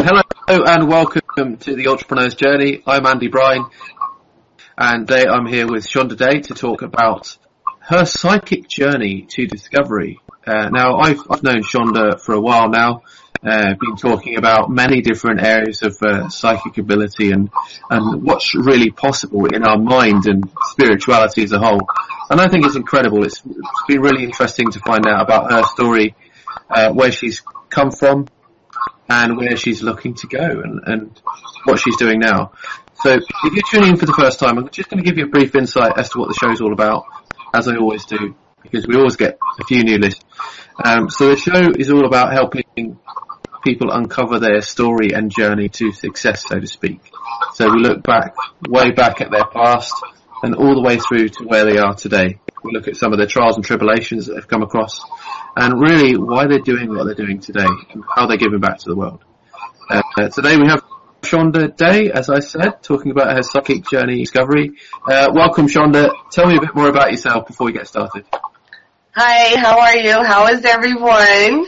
Hello and welcome to the Entrepreneur's Journey. I'm Andy Bryan, and today I'm here with Shonda Day to talk about her psychic journey to discovery. Now, I've known Shonda for a while now. Been talking about many different areas of psychic ability and what's really possible in our mind and spirituality as a whole. And I think it's incredible. It's been really interesting to find out about her story, where she's come from, and where she's looking to go and what she's doing now. So if you're tuning in for the first time, I'm just going to give you a brief insight as to what the show's all about, as I always do, because we always get a few new listeners. So the show is all about helping people uncover their story and journey to success, so to speak. So we look way back at their past and all the way through to where they are today. We look at some of the trials and tribulations that they've come across and really why they're doing what they're doing today and how they're giving back to the world. Today we have Shonda Day, as I said, talking about her psychic journey discovery. Welcome, Shonda. Tell me a bit more about yourself before we get started. Hi, how are you? How is everyone?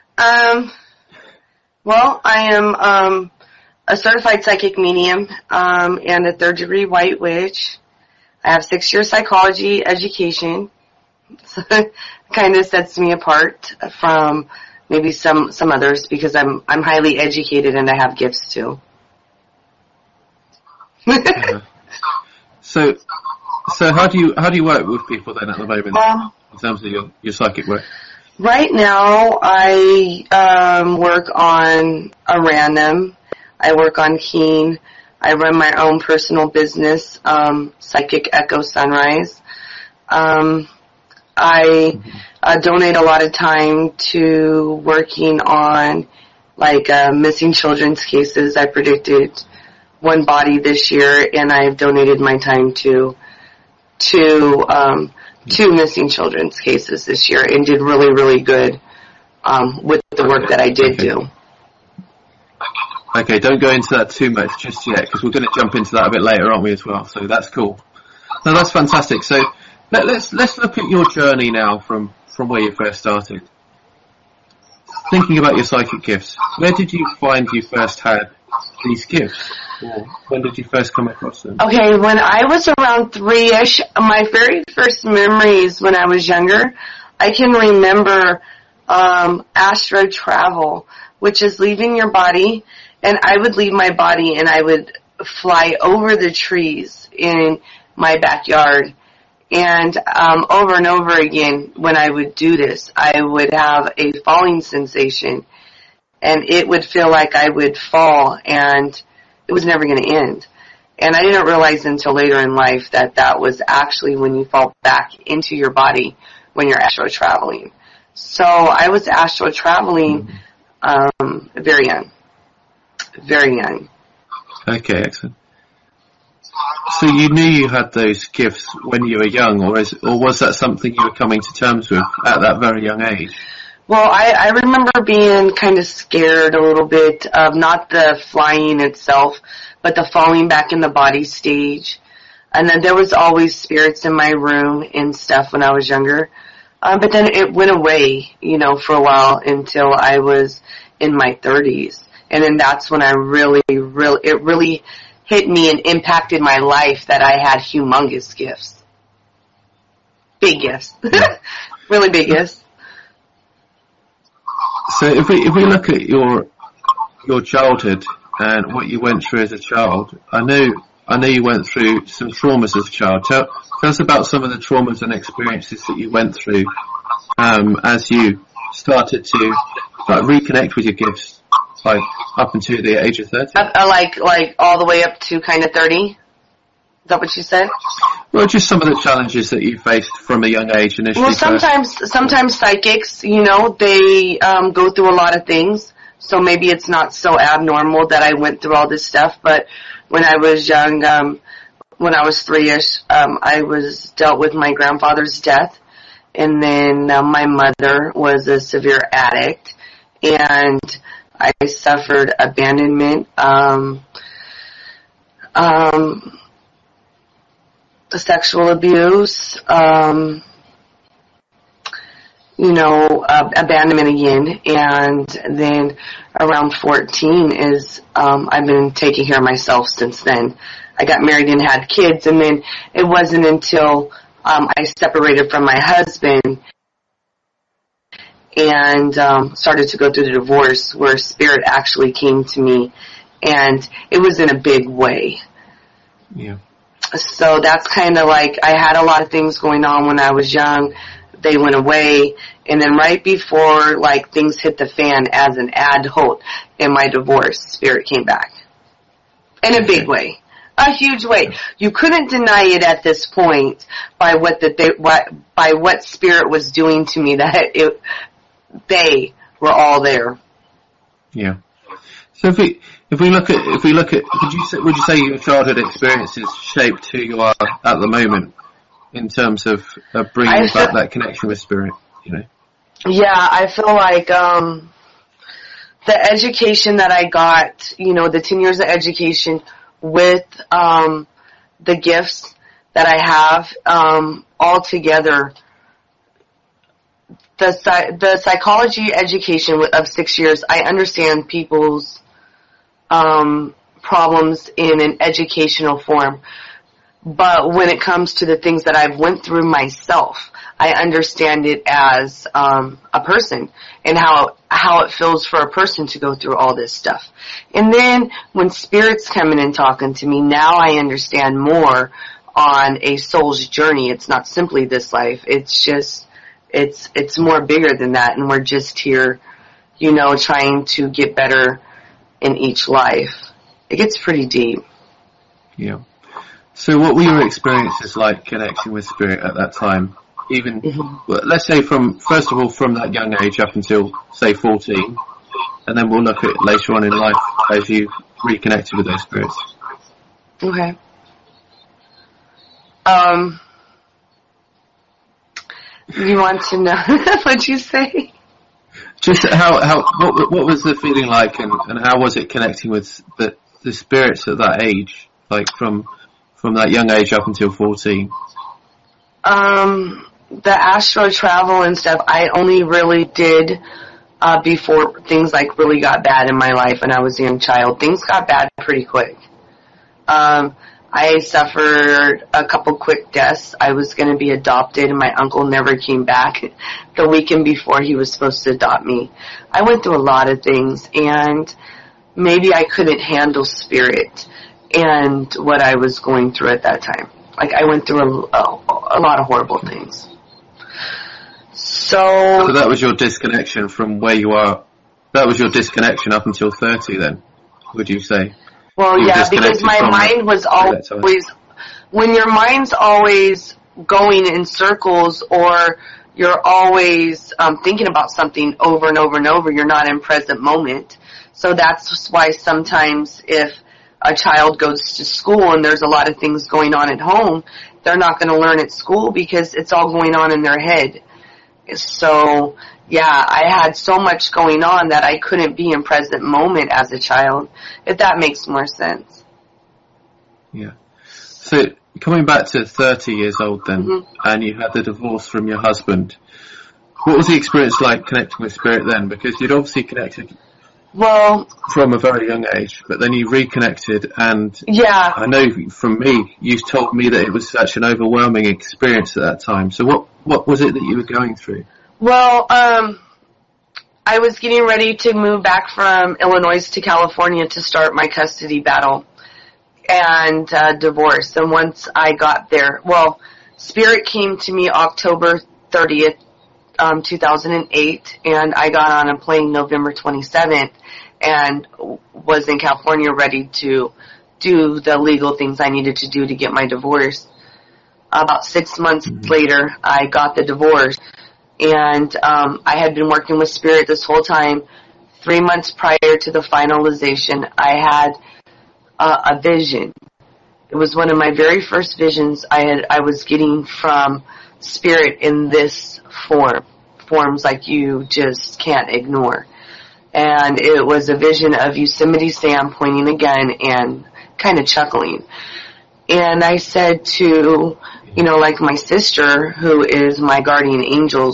Well, I am a certified psychic medium and a third-degree white witch. I have 6-year psychology education, so it kind of sets me apart from maybe some others because I'm highly educated and I have gifts too. So how do you work with people then at the moment in terms of your psychic work? Right now, I work on a random. I work on Keen. I run my own personal business, Psychic Echo Sunrise. I donate a lot of time to working on missing children's cases. I predicted one body this year, and I've donated my time to two missing children's cases this year, and did really, really good with the work that I did do. Okay, don't go into that too much just yet, because we're going to jump into that a bit later, aren't we, as well? So that's cool. No, that's fantastic. So let's look at your journey now from where you first started. Thinking about your psychic gifts, where did you find you first had these gifts? Or when did you first come across them? Okay, when I was around 3-ish, my very first memories when I was younger, I can remember astro travel, which is leaving your body, and I would leave my body and I would fly over the trees in my backyard. And over and over again, when I would do this, I would have a falling sensation, and it would feel like I would fall, and it was never going to end. And I didn't realize until later in life that that was actually when you fall back into your body when you're astro traveling. So I was astro traveling very young. Very young. Okay, excellent. So you knew you had those gifts when you were young, or was that something you were coming to terms with at that very young age? Well, I remember being kind of scared a little bit of not the flying itself, but the falling back in the body stage. And then there was always spirits in my room and stuff when I was younger. But then it went away, for a while until I was in my 30s. And then that's when it really hit me and impacted my life that I had humongous gifts. Big gifts. Really big gifts. So if we look at your childhood and what you went through as a child, I know you went through some traumas as a child. Tell us about some of the traumas and experiences that you went through as you started to reconnect with your gifts, up until the age of 30. Like all the way up to kind of 30. Is that what you said? Well, just some of the challenges that you faced from a young age initially. Well, sometimes psychics, they go through a lot of things. So maybe it's not so abnormal that I went through all this stuff. But when I was young, when I was 3-ish, I was dealt with my grandfather's death. And then my mother was a severe addict. And I suffered abandonment, sexual abuse, abandonment again. And then around 14 is, I've been taking care of myself since then. I got married and had kids, and then it wasn't until I separated from my husband and started to go through the divorce where Spirit actually came to me, and it was in a big way. Yeah. So that's kind of like, I had a lot of things going on when I was young. They went away, and then right before like things hit the fan as an adult in my divorce, Spirit came back in a big way. A huge way. You couldn't deny it at this point by what Spirit was doing to me, that they were all there. Yeah. So if we look at, would you say your childhood experiences shaped who you are at the moment in terms of bringing back that connection with Spirit? Yeah, I feel like the education that I got, the 10 years of education with the gifts that I have, all together, the psychology education of 6 years, I understand people's problems in an educational form. But when it comes to the things that I've went through myself, I understand it as a person, and how it feels for a person to go through all this stuff. And then when Spirit's coming and talking to me, now I understand more on a soul's journey. It's not simply this life. It's just, it's more bigger than that, and we're just here, trying to get better in each life. It gets pretty deep. Yeah. So what were your experiences like connecting with Spirit at that time? Even, let's say first of all, from that young age up until, say, 14, and then we'll look at later on in life as you reconnected with those spirits. Okay. You want to know what'd you say? Just what was the feeling like, and how was it connecting with the spirits at that age, like from that young age up until 14? The astral travel and stuff, I only really did before things like really got bad in my life when I was a young child. Things got bad pretty quick. I suffered a couple quick deaths. I was going to be adopted, and my uncle never came back the weekend before he was supposed to adopt me. I went through a lot of things, and maybe I couldn't handle Spirit and what I was going through at that time. Like, I went through a lot of horrible things. So that was your disconnection from where you are. That was your disconnection up until 30 then, would you say? Well, yeah, because my mind was always, when your mind's always going in circles, or you're always thinking about something over and over and over, you're not in present moment. So that's why sometimes if a child goes to school and there's a lot of things going on at home, they're not going to learn at school because it's all going on in their head. So, yeah, I had so much going on that I couldn't be in present moment as a child, if that makes more sense. Yeah. So, coming back to 30 years old then, and you had the divorce from your husband, what was the experience like connecting with Spirit then? Because you'd obviously connected from a very young age, but then you reconnected, and yeah, I know from me, you told me that it was such an overwhelming experience at that time. So what was it that you were going through? Well, I was getting ready to move back from Illinois to California to start my custody battle and divorce. And once I got there, Spirit came to me October 30th, 2008, and I got on a plane November 27th and was in California ready to do the legal things I needed to do to get my divorce. About 6 months later, I got the divorce, and I had been working with Spirit this whole time. 3 months prior to the finalization, I had a vision. It was one of my very first visions I was getting from Spirit in this forms like you just can't ignore. And it was a vision of Yosemite Sam pointing a gun and kind of chuckling. And I said to, like my sister, who is my guardian angels,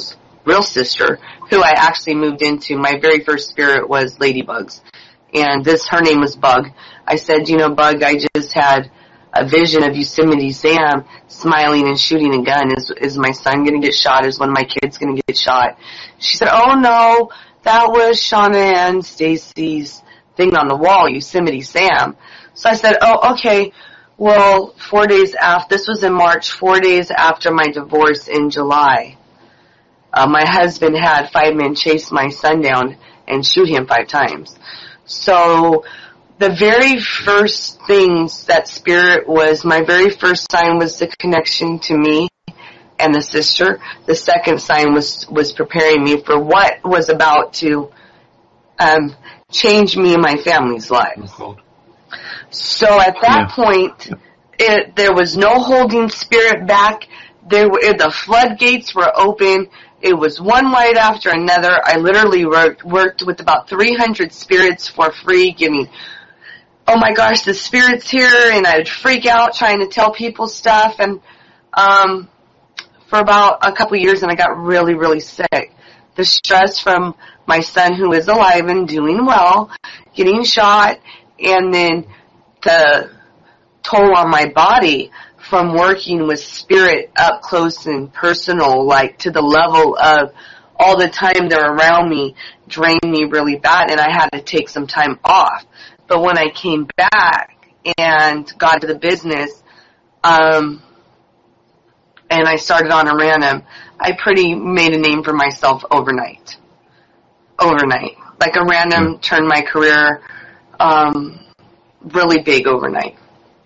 real sister, who I actually moved into. My very first spirit was Ladybugs. And her name was Bug. I said, Bug, I just had a vision of Yosemite Sam smiling and shooting a gun. Is my son going to get shot? Is one of my kids going to get shot? She said, oh no, that was Shauna and Stacy's thing on the wall, Yosemite Sam. So I said, oh, okay. Well, 4 days after, this was in March, 4 days after my divorce in July, my husband had 5 men chase my son down and shoot him 5 times. So the very first things that spirit was, my very first sign was the connection to me and the sister. The second sign was preparing me for what was about to change me and my family's lives. So at that point, there was no holding spirit back. The floodgates were open. It was one right after another. I literally worked with about 300 spirits for free, giving, oh my gosh, the spirit's here, and I would freak out trying to tell people stuff, and for about a couple years, and I got really, really sick. The stress from my son, who is alive and doing well, getting shot, and then the toll on my body from working with spirit up close and personal, like to the level of all the time they're around me, drained me really bad, and I had to take some time off. But when I came back and got to the business, and I started on a random, I pretty made a name for myself overnight. Like a random turned my career really big overnight.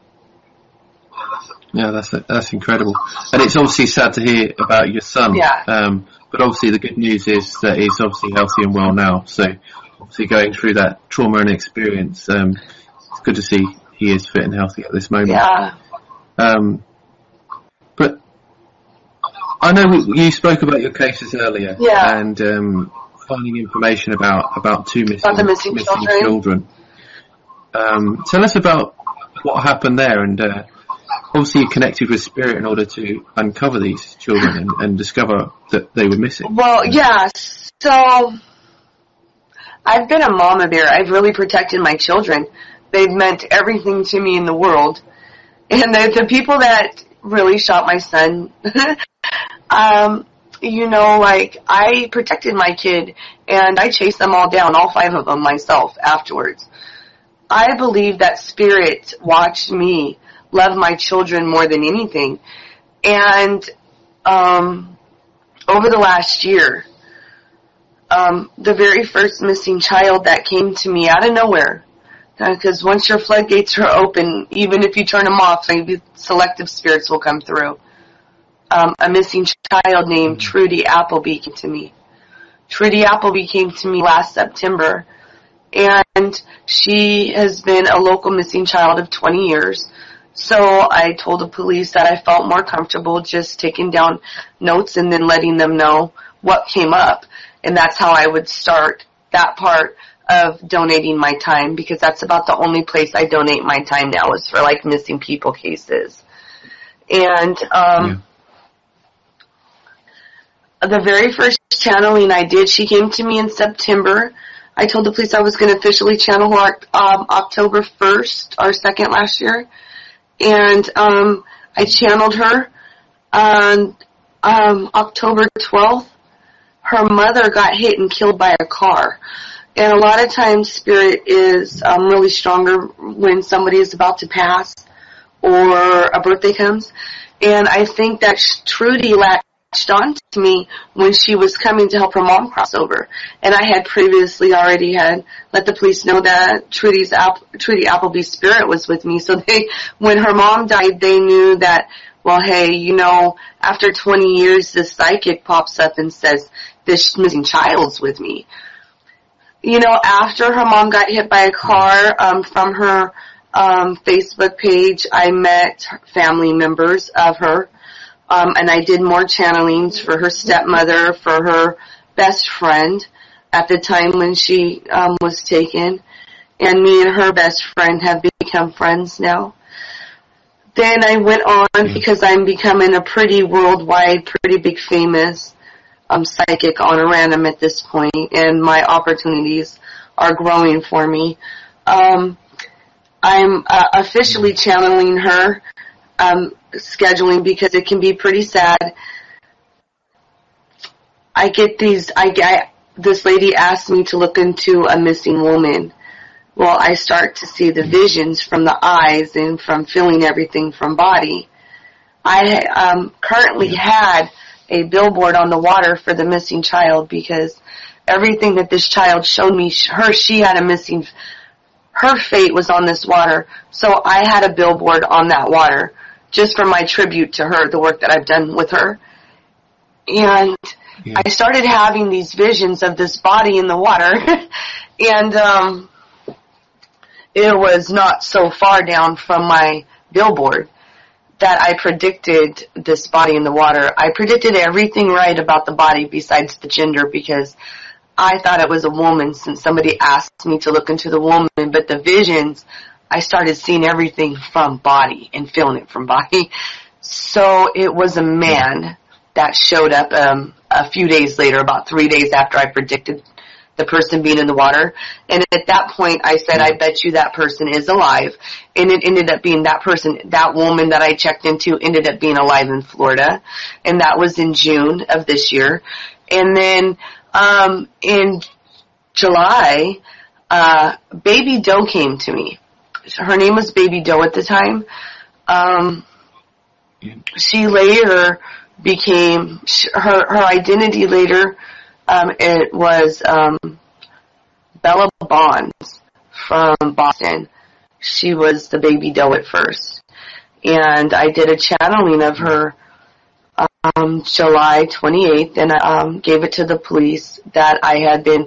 Yeah, that's incredible. And it's obviously sad to hear about your son. Yeah. But obviously the good news is that he's obviously healthy and well now. So obviously going through that trauma and experience, it's good to see he is fit and healthy at this moment. Yeah. But I know you spoke about your cases earlier. Yeah. And finding information about two missing children. Tell us about what happened there, and obviously you connected with spirit in order to uncover these children and discover that they were missing. Well, yeah, so I've been a mama bear. I've really protected my children. They've meant everything to me in the world. And the people that really shot my son, I protected my kid, and I chased them all down, all 5 of them myself afterwards. I believe that spirit watched me love my children more than anything. And over the last year, the very first missing child that came to me out of nowhere, because once your floodgates are open, even if you turn them off, maybe selective spirits will come through. A missing child named Trudy Appleby came to me. Trudy Appleby came to me last September, and she has been a local missing child of 20 years. So I told the police that I felt more comfortable just taking down notes and then letting them know what came up. And that's how I would start that part of donating my time, because that's about the only place I donate my time now is for like missing people cases. And the very first channeling I did, she came to me in September. I told the police I was going to officially channel her October 1st, our second last year. And I channeled her on October 12th. Her mother got hit and killed by a car. And a lot of times spirit is really stronger when somebody is about to pass or a birthday comes. And I think that Trudy latched on to me when she was coming to help her mom cross over. And I had previously already had let the police know that Trudy Appleby's spirit was with me. So when her mom died, they knew that, well, hey, after 20 years, this psychic pops up and says, this missing child's with me. After her mom got hit by a car, from her Facebook page, I met family members of her. And I did more channelings for her stepmother, for her best friend at the time when she was taken. And me and her best friend have become friends now. Then I went on, because I'm becoming a pretty worldwide, pretty big famous psychic on a random at this point, and my opportunities are growing for me. I'm officially channeling her, scheduling, because it can be pretty sad. This lady asked me to look into a missing woman. Well, I start to see the visions from the eyes and from feeling everything from body. I currently had a billboard on the water for the missing child, because everything that this child showed me, she had a missing, her fate was on this water. So I had a billboard on that water just for my tribute to her, the work that I've done with her. And I started having these visions of this body in the water, and it was not so far down from my billboard that I predicted this body in the water. I predicted everything right about the body besides the gender, because I thought it was a woman since somebody asked me to look into the woman, but the visions, I started seeing everything from body and feeling it from body. So it was a man that showed up a few days later, about 3 days after I predicted the person being in the water. And at that point, I said, I bet you that person is alive. And it ended up being that person, that woman that I checked into ended up being alive in Florida. And that was in June of this year. And then in July, Baby Doe came to me. Her name was Baby Doe at the time. She later became, her identity later, it was Bella Bonds from Boston. She was the Baby Doe at first. And I did a channeling of her July 28th, and I gave it to the police that I had been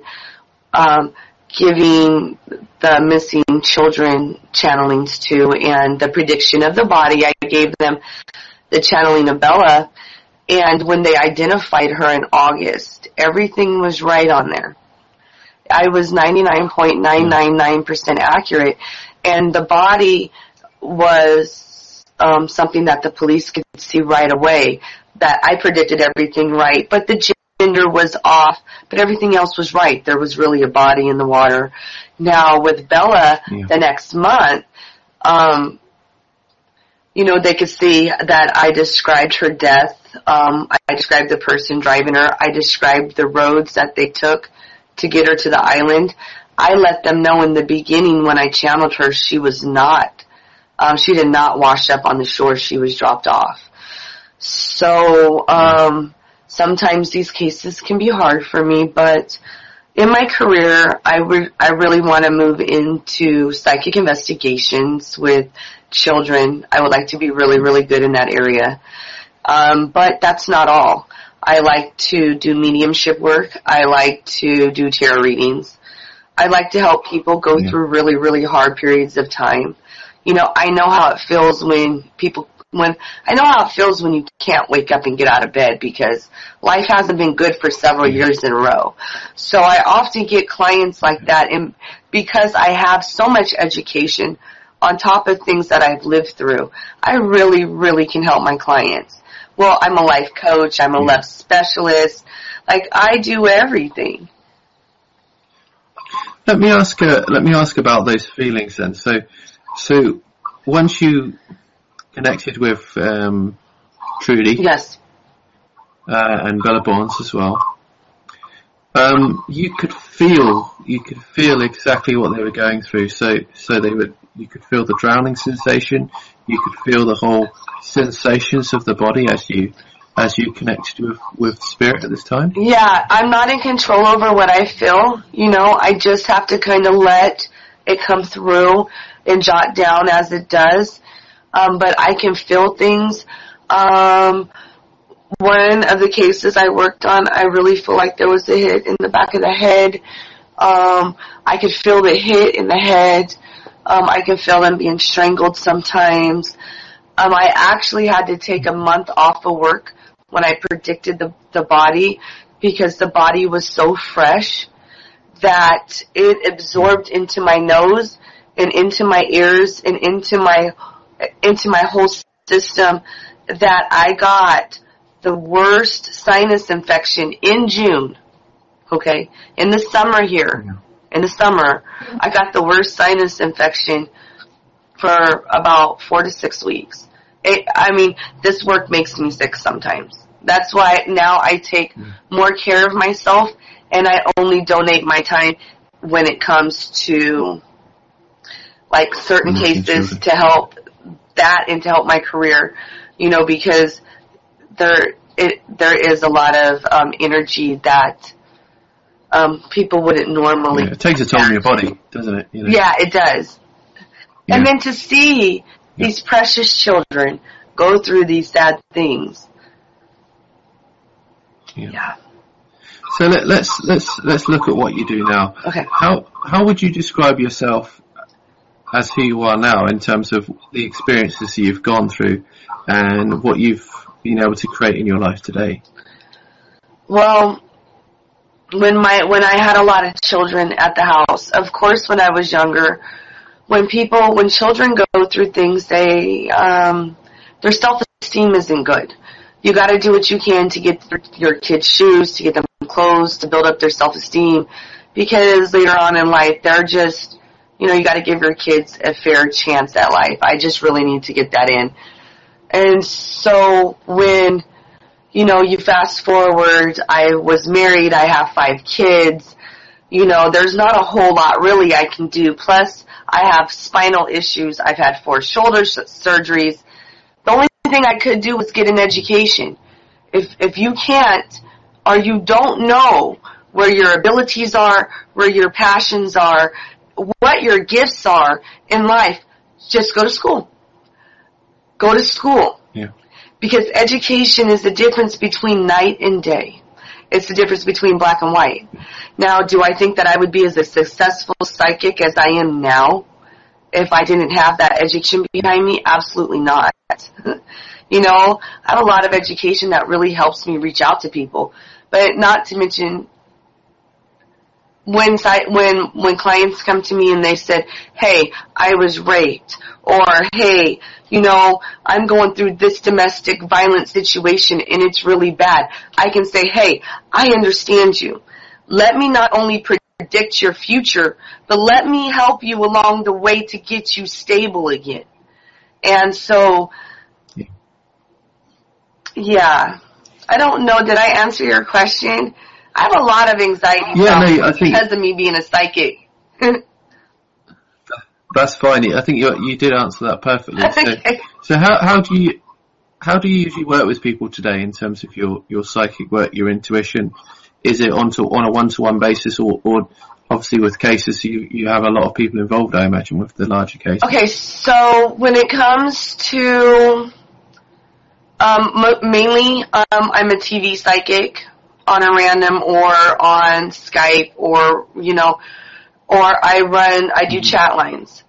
giving the missing children channelings to, and the prediction of the body. I gave them the channeling of Bella, and when they identified her in August, everything was right on there. I was 99.999% accurate, and the body was something that the police could see right away, that I predicted everything right, but the gender was off, but everything else was right. There was really a body in the water. Now, with Bella, the next month, they could see that I described her death. I described the person driving her. I described the roads that they took to get her to the island. I let them know in the beginning when I channeled her, she was not, she did not wash up on the shore. She was dropped off. So, sometimes these cases can be hard for me, but in my career, I really want to move into psychic investigations with children. I would like to be really, really good in that area. But that's not all. I like to do mediumship work. I like to do tarot readings. I like to help people go through really, really hard periods of time. I know how it feels when you can't wake up and get out of bed, because life hasn't been good for several years in a row. So I often get clients like that, and because I have so much education on top of things that I've lived through, I really, really can help my clients. Well, I'm a life coach, I'm a love specialist, I do everything. Let me ask about those feelings then. So once you connected with Trudy, yes, and Bella Bonds as well, you could feel exactly what they were going through. So you could feel the drowning sensation. You could feel the whole sensations of the body as you connected with spirit at this time. Yeah, I'm not in control over what I feel. I just have to kind of let it come through and jot down as it does. But I can feel things. One of the cases I worked on, I really feel like there was a hit in the back of the head. I could feel the hit in the head. I can feel them being strangled sometimes. I actually had to take a month off of work when I predicted the body, because the body was so fresh that it absorbed into my nose and into my ears and into my whole system, that I got the worst sinus infection in June. Okay, in the summer here, in the summer, I got the worst sinus infection for about 4 to 6 weeks. This work makes me sick sometimes. That's why now I take more care of myself, and I only donate my time when it comes to like certain cases to help that and to help my career, because there is a lot of energy that people wouldn't normally. Yeah, it takes a toll on your body, doesn't it? Yeah, it does. Yeah. And then to see these precious children go through these sad things. Yeah. So let's look at what you do now. Okay. How would you describe yourself as who you are now in terms of the experiences you've gone through and what you've been able to create in your life today? Well, when I had a lot of children at the house, of course, when I was younger, when children go through things, their self-esteem isn't good. You got to do what you can to get your kids shoes, to get them clothes, to build up their self-esteem, because later on in life, they're just, you got to give your kids a fair chance at life. I just really need to get that in. And so when, you fast forward, I was married, I have 5 kids, there's not a whole lot really I can do. Plus, I have spinal issues. I've had 4 shoulder surgeries. The only thing I could do was get an education. If you can't, or you don't know where your abilities are, where your passions are, what your gifts are in life, just go to school. Go to school. Yeah. Because education is the difference between night and day. It's the difference between black and white. Now, do I think that I would be as a successful psychic as I am now if I didn't have that education behind me? Absolutely not. I have a lot of education that really helps me reach out to people. But not to mention, when clients come to me and they said, hey, I was raped, or hey, I'm going through this domestic violence situation and it's really bad, I can say, hey, I understand you. Let me not only predict your future, but let me help you along the way to get you stable again. And so, yeah, I don't know, did I answer your question? I have a lot of anxiety because of me being a psychic. That's fine. I think you did answer that perfectly. Okay. So how do you usually work with people today in terms of your psychic work, your intuition? Is it on a one-to-one basis, or obviously with cases you have a lot of people involved, I imagine, with the larger cases? Okay, so when it comes to mainly I'm a TV psychic on a random or on Skype or or I do chat lines.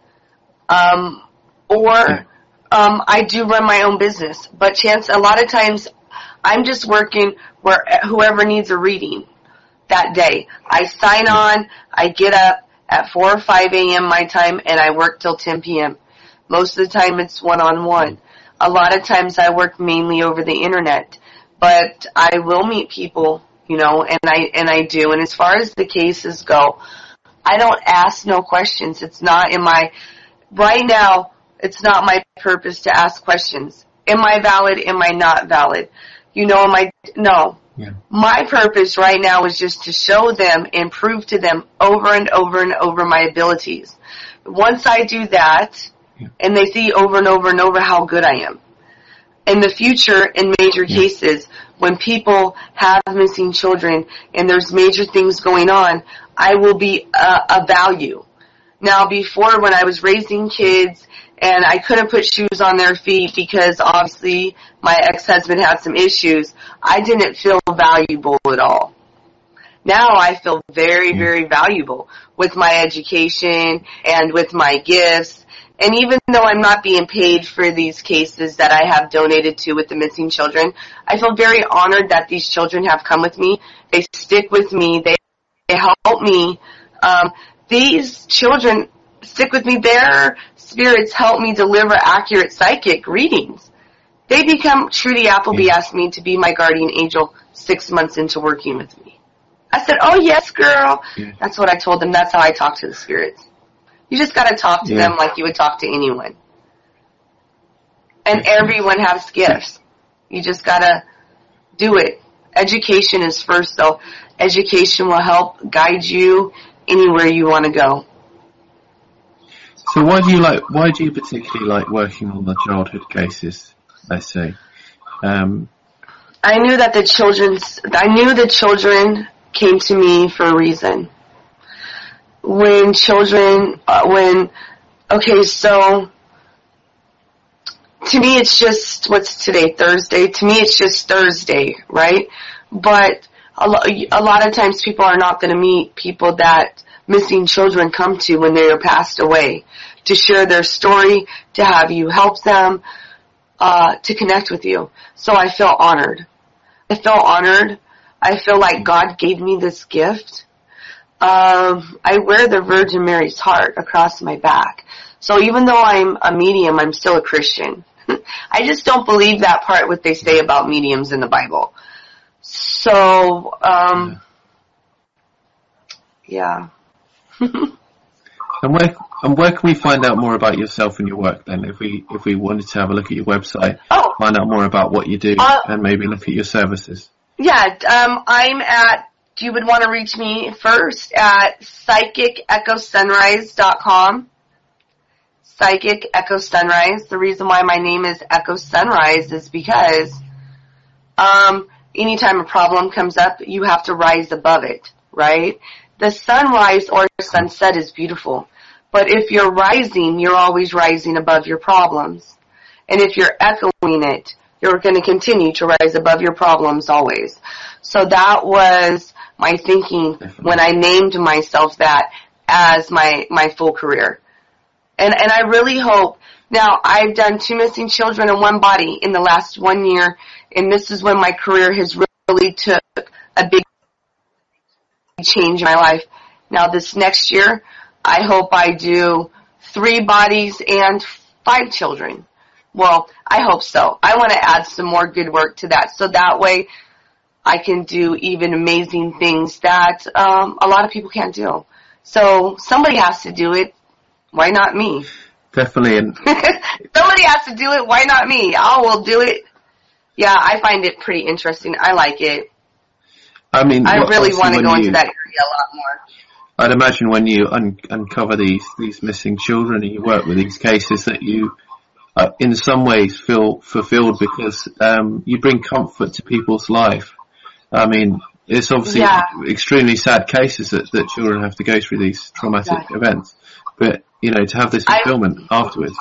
I do run my own business, but a lot of times I'm just working where whoever needs a reading that day. I sign on, I get up at 4 or 5 a.m. my time, and I work till 10 p.m. Most of the time it's one-on-one. A lot of times I work mainly over the internet, but I will meet people, and I do. And as far as the cases go, I don't ask no questions. It's not right now, it's not my purpose to ask questions. Am I valid? Am I not valid? No. Yeah. My purpose right now is just to show them and prove to them over and over and over my abilities. Once I do that, and they see over and over and over how good I am. In the future, in major cases, when people have missing children and there's major things going on, I will be a value. Now, before, when I was raising kids and I couldn't put shoes on their feet because obviously my ex-husband had some issues, I didn't feel valuable at all. Now I feel very, very valuable with my education and with my gifts. And even though I'm not being paid for these cases that I have donated to with the missing children, I feel very honored that these children have come with me. They stick with me. They help me. These children stick with me. Their spirits help me deliver accurate psychic readings. Trudy Appleby asked me to be my guardian angel 6 months into working with me. I said, oh yes, girl. Yeah. That's what I told them. That's how I talk to the spirits. You just gotta talk to them like you would talk to anyone. And everyone has gifts. You just gotta do it. Education is first, though. Education will help guide you anywhere you want to go. So why do you particularly like working on the childhood cases, let's say? I knew that the children came to me for a reason. So to me it's just, what's today, Thursday? To me it's just Thursday, right? But a lot of times people are not going to meet people that missing children come to when they are passed away, to share their story, to have you help them, to connect with you. So I feel honored. I feel like God gave me this gift. I wear the Virgin Mary's heart across my back. So even though I'm a medium, I'm still a Christian. I just don't believe that part what they say about mediums in the Bible. So, yeah. And where can we find out more about yourself and your work then? If we wanted to have a look at your website, find out more about what you do, and maybe look at your services. Yeah, you would want to reach me first at psychicechosunrise.com. Psychic Echo Sunrise. The reason why my name is Echo Sunrise is because anytime a problem comes up, you have to rise above it, right? The sunrise or sunset is beautiful. But if you're rising, you're always rising above your problems. And if you're echoing it, you're going to continue to rise above your problems always. So that was my thinking when I named myself that as my full career. And I really hope, now I've done 2 missing children in one body in the last 1 year, and this is when my career has really took a big change in my life. Now this next year, I hope I do 3 bodies and 5 children. Well, I hope so. I want to add some more good work to that, so that way I can do even amazing things that a lot of people can't do. So somebody has to do it. Why not me? Definitely. Somebody has to do it. Why not me? I will do it. Yeah, I find it pretty interesting. I like it. I mean, I really want to go into that area a lot more. I'd imagine when you uncover these missing children and you work with these cases that you, in some ways, feel fulfilled because you bring comfort to people's life. I mean, it's obviously extremely sad cases that children have to go through these traumatic events. But, to have this fulfillment afterwards.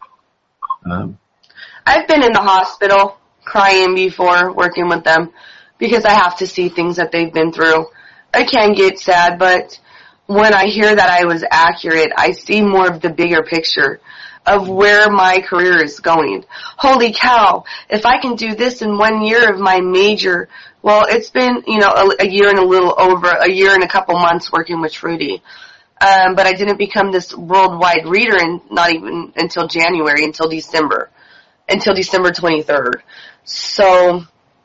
I've been in the hospital crying before working with them because I have to see things that they've been through. I can get sad, but when I hear that I was accurate, I see more of the bigger picture of where my career is going. Holy cow, if I can do this in 1 year of my major, well, it's been, a year and a year and a couple months working with Trudy. But I didn't become this worldwide reader not even until January, until December 23rd. So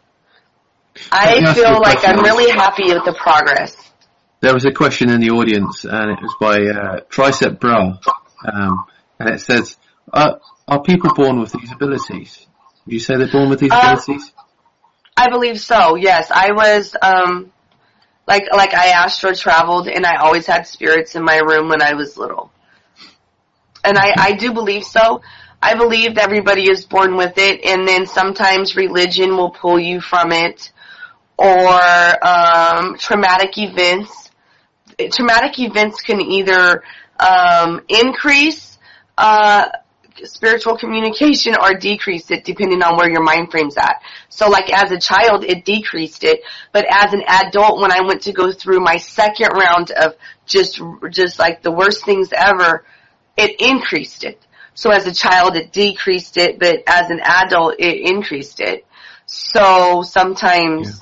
I feel like I'm really happy with the progress. There was a question in the audience, and it was by Tricep Bra, and it says, "Are people born with these abilities? Would you say they're born with these abilities?" I believe so. Yes, I was. Like I astro traveled, and I always had spirits in my room when I was little. And I do believe so. I believe that everybody is born with it, and then sometimes religion will pull you from it, or traumatic events. Traumatic events can either increase spiritual communication or decrease it depending on where your mind frame's at. So like as a child, it decreased it, but as an adult, when I went to go through my second round of just like the worst things ever, it increased it. So as a child, it decreased it, but as an adult, it increased it. So sometimes,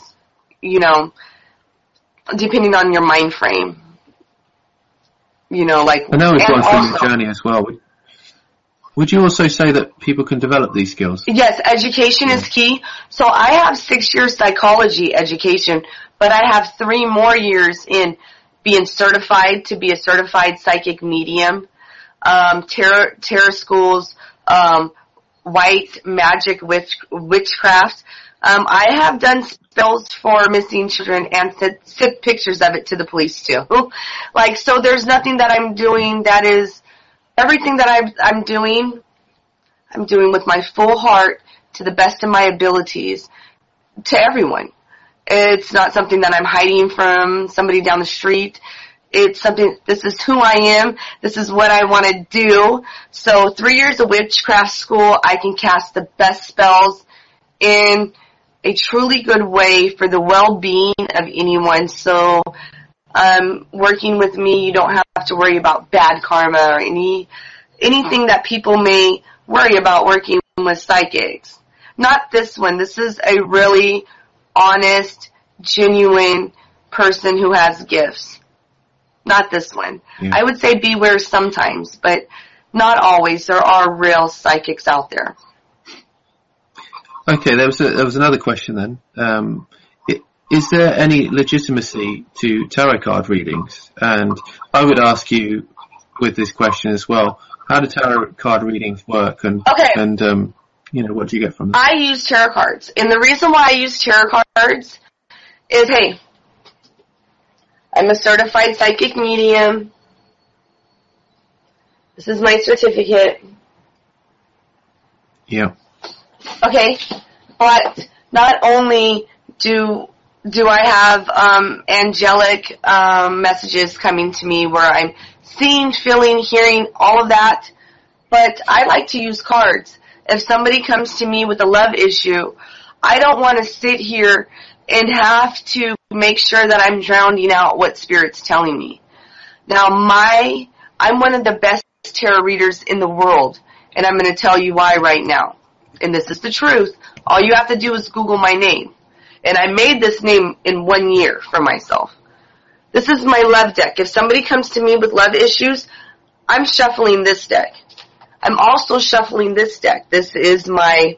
depending on your mind frame, like. I know we've gone through the journey as well. Would you also say that people can develop these skills? Yes, education is key. So I have 6 years psychology education, but I have 3 more years in being certified to be a certified psychic medium, tarot schools, white magic witchcraft. I have done spells for missing children and sent pictures of it to the police too. Like, so there's nothing that I'm doing that is, everything that I'm doing with my full heart to the best of my abilities to everyone. It's not something that I'm hiding from somebody down the street. It's something, this is who I am. This is what I want to do. So 3 years of witchcraft school, I can cast the best spells in a truly good way for the well-being of anyone. So, working with me, you don't have to worry about bad karma or anything that people may worry about working with psychics. Not this one. This is a really honest, genuine person who has gifts. Not this one. Yeah. I would say beware sometimes, but not always. There are real psychics out there. Okay, there was another question then. Is there any legitimacy to tarot card readings? And I would ask you with this question as well, how do tarot card readings work? And what do you get from them? I use tarot cards. And the reason why I use tarot cards is, hey, I'm a certified psychic medium. This is my certificate. Yeah. Okay, but not only do I have angelic messages coming to me where I'm seeing, feeling, hearing, all of that, but I like to use cards. If somebody comes to me with a love issue, I don't want to sit here and have to make sure that I'm drowning out what Spirit's telling me. Now, I'm one of the best tarot readers in the world, and I'm going to tell you why right now. And this is the truth. All you have to do is Google my name. And I made this name in 1 year for myself. This is my love deck. If somebody comes to me with love issues, I'm shuffling this deck. I'm also shuffling this deck. This is my,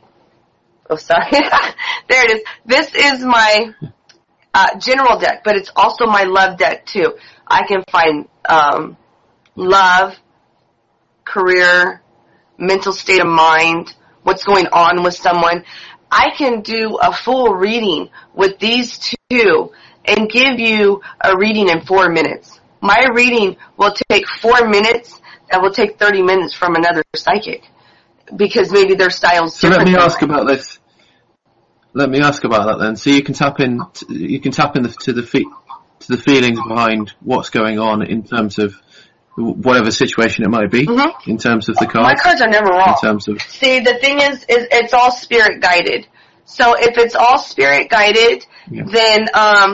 there it is. This is my general deck, but it's also my love deck too. I can find love, career, mental state of mind, what's going on with someone. I can do a full reading with these two and give you a reading in 4 minutes. My reading will take 4 minutes. That will take 30 minutes from another psychic because maybe their style's different. So let me ask about this. Let me ask about that then. So you can tap in. To the feelings behind what's going on in terms of whatever situation it might be. Mm-hmm. In terms of the cards. My cards are never wrong. In terms of. See, the thing is it's all spirit guided. So if it's all spirit guided, then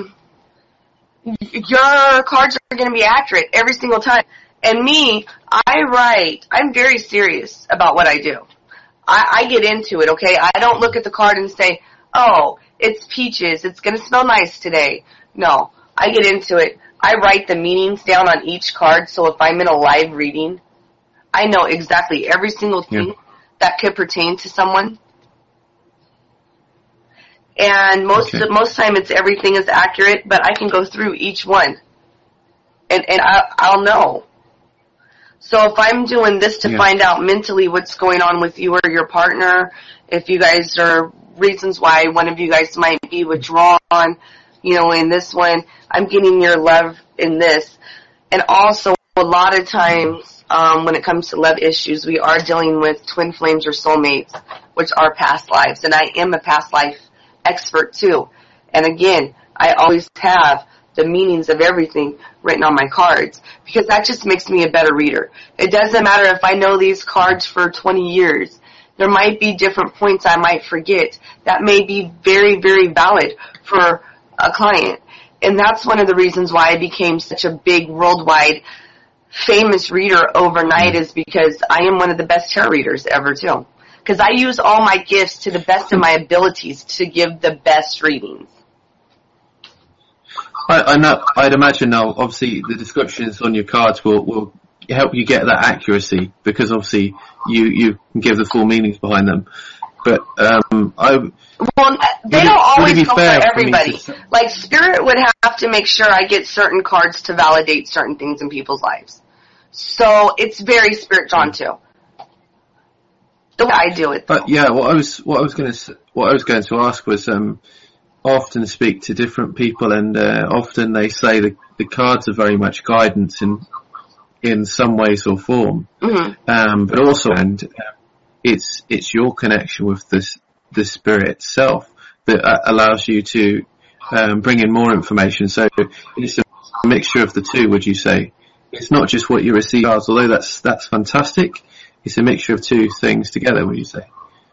your cards are going to be accurate every single time. And me, I'm very serious about what I do. I get into it, okay? I don't look at the card and say, oh, it's peaches, it's going to smell nice today. No, I get into it. I write the meanings down on each card, so if I'm in a live reading, I know exactly every single thing that could pertain to someone. And most time everything is accurate, but I can go through each one. And I'll know. So if I'm doing this to find out mentally what's going on with you or your partner, if you guys are reasons why one of you guys might be withdrawn, in this one, I'm getting your love in this. And also, a lot of times, when it comes to love issues, we are dealing with twin flames or soulmates, which are past lives. And I am a past life expert too. And again, I always have the meanings of everything written on my cards because that just makes me a better reader. It doesn't matter if I know these cards for 20 years. There might be different points I might forget that may be very, very valid for a client. And that's one of the reasons why I became such a big worldwide famous reader overnight is because I am one of the best tarot readers ever too. Because I use all my gifts to the best of my abilities to give the best readings. I know. I'd imagine now. Obviously, the descriptions on your cards will help you get that accuracy, because obviously you can give the full meanings behind them. But they don't always go for everybody. Like Spirit would have to make sure I get certain cards to validate certain things in people's lives. So it's very Spirit drawn too. The way I do it. But yeah, what I was going to ask was, often speak to different people, and often they say the cards are very much guidance in some ways or form. Mm-hmm. But also, it's your connection with the Spirit itself that allows you to bring in more information. So it's a mixture of the two, would you say? It's not just what you receive, although that's fantastic. It's a mixture of two things together, would you say?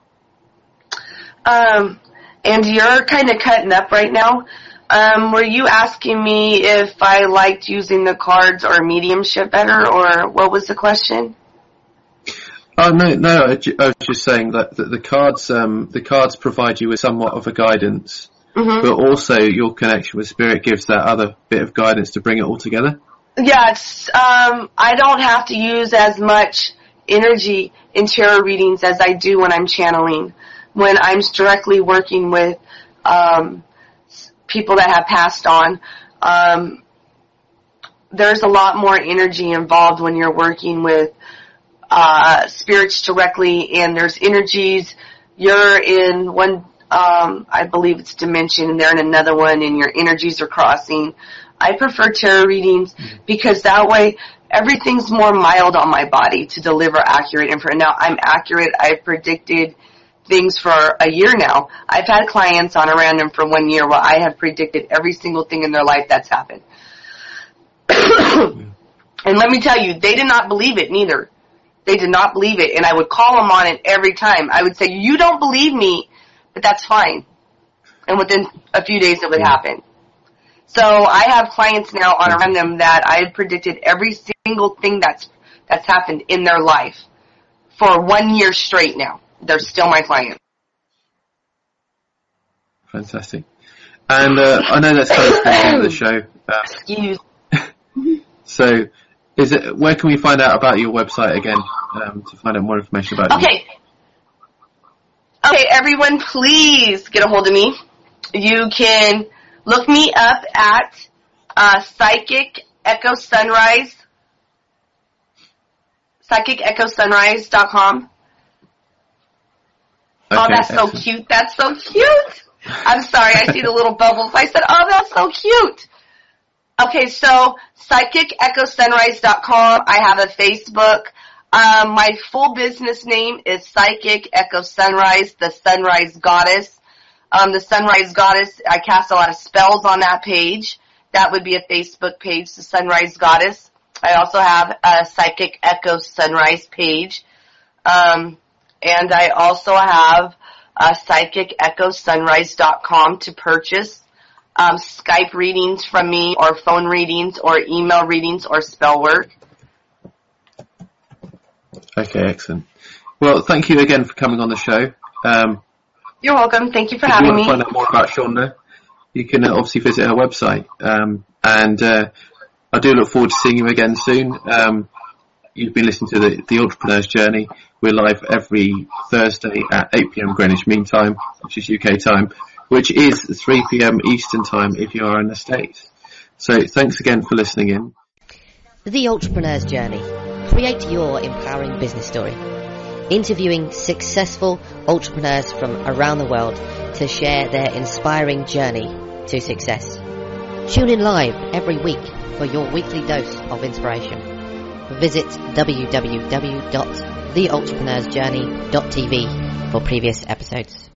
And you're kind of cutting up right now. Were you asking me if I liked using the cards or mediumship better, or what was the question? Oh, no, I was just saying that the cards provide you with somewhat of a guidance, mm-hmm. but also your connection with Spirit gives that other bit of guidance to bring it all together. Yeah, I don't have to use as much energy in tarot readings as I do when I'm channeling. When I'm directly working with people that have passed on, there's a lot more energy involved when you're working with spirits directly, and there's energies. You're in one, I believe it's dimension, and they're in another one, and your energies are crossing. I prefer tarot readings because that way everything's more mild on my body to deliver accurate information. Now, I'm accurate. I've predicted things for a year now. I've had clients on a random for 1 year where I have predicted every single thing in their life that's happened. And let me tell you, they did not believe it neither. They did not believe it, and I would call them on it every time. I would say, you don't believe me, but that's fine. And within a few days it would happen. So I have clients now on a random that I had predicted every single thing that's happened in their life for 1 year straight now. They're still my client. Fantastic. And I know that's close to the end of the show. Excuse. So, where can we find out about your website again, to find out more information about you? Okay, everyone, please get a hold of me. You can look me up at Psychic Echo Sunrise, psychicechosunrise.com. Okay, oh, that's excellent. So cute. That's so cute. I'm sorry, I see the little bubbles. I said, oh, that's so cute. Okay, so psychicechosunrise.com. I have a Facebook. My full business name is Psychic Echo Sunrise, the Sunrise Goddess. The Sunrise Goddess, I cast a lot of spells on that page. That would be a Facebook page, the Sunrise Goddess. I also have a Psychic Echo Sunrise page. And I also have psychicechosunrise.com to purchase Skype readings from me, or phone readings, or email readings, or spell work. Okay, excellent. Well, thank you again for coming on the show. You're welcome. Thank you for having me. If you want to find out more about Shonda, you can obviously visit her website. And I do look forward to seeing you again soon. You've been listening to the Entrepreneur's Journey. We're live every Thursday at 8 p.m. Greenwich Mean Time, which is UK time, which is 3 p.m. Eastern Time if you are in the States. So thanks again for listening in. The Entrepreneur's Journey. Create your empowering business story. Interviewing successful entrepreneurs from around the world to share their inspiring journey to success. Tune in live every week for your weekly dose of inspiration. Visit www.theentrepreneur'sjourney.tv for previous episodes.